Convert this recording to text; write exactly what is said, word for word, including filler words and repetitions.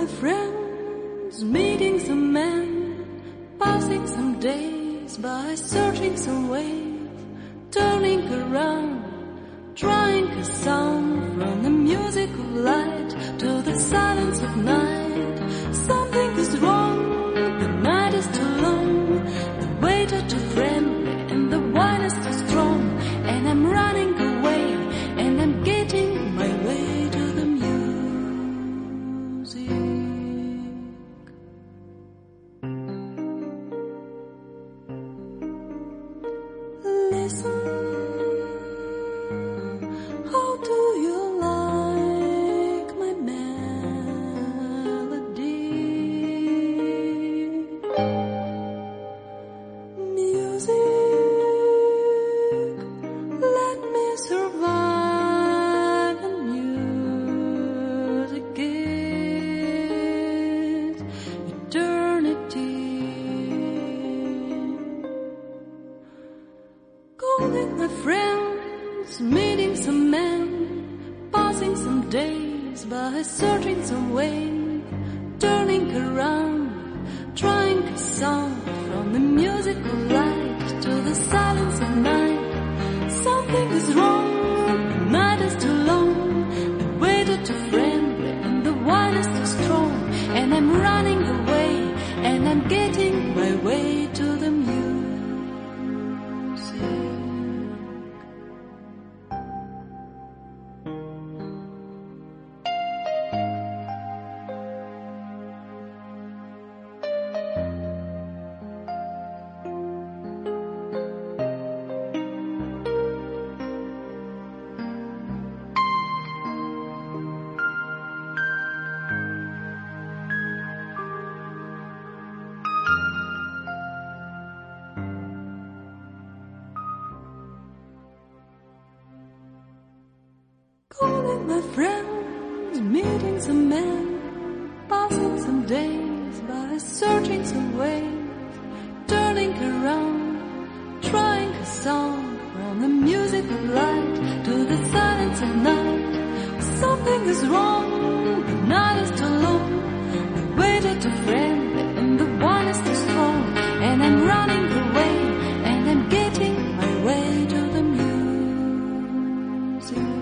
my friends, meeting some men, passing some days by, searching some way, turning around, trying a sound from the music of light to the silence of night. Something is wrong, the night is too long, the weight is too friendly and the wine is too strong, and I'm running away and I'm getting my way to the music. Listen, how do you like my melody? Music, let me survive, and music is eternity. Calling my friends, meeting some men, passing some days by, searching some way, turning around, trying a sound from the music of light to the silence of night. Something is wrong, the night is too long, the weight is too friendly and the wine is too strong, and I'm running away and I'm getting my way to the music. Calling my friends, meeting some men, passing some days by, searching some ways, turning around, trying a song from the music of light to the silence of night. Something is wrong, the night is too long, the weight is too friendly and the wine is too strong, and I'm running away and I'm getting my way to the music.